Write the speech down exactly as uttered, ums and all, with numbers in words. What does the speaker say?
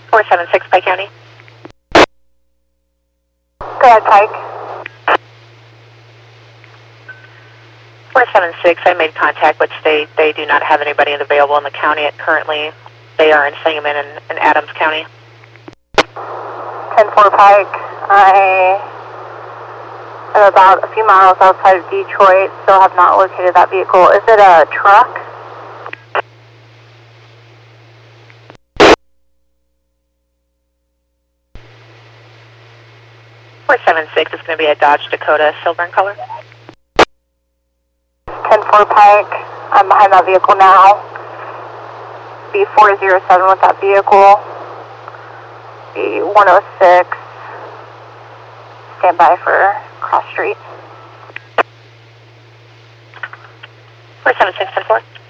four seven six, Pike County. Go ahead, Pike. four seven six, I made contact, but they, they do not have anybody available in the county at currently. They are in Sangamon and, and Adams County. ten four, Pike. I am about a few miles outside of Detroit, still have not located that vehicle. Is it a truck? four seven six is going to be a Dodge Dakota, silver in color. ten four, Pike. I'm behind that vehicle now. B four zero seven with that vehicle. B one oh six. Stand by for cross street. four seven six, ten four.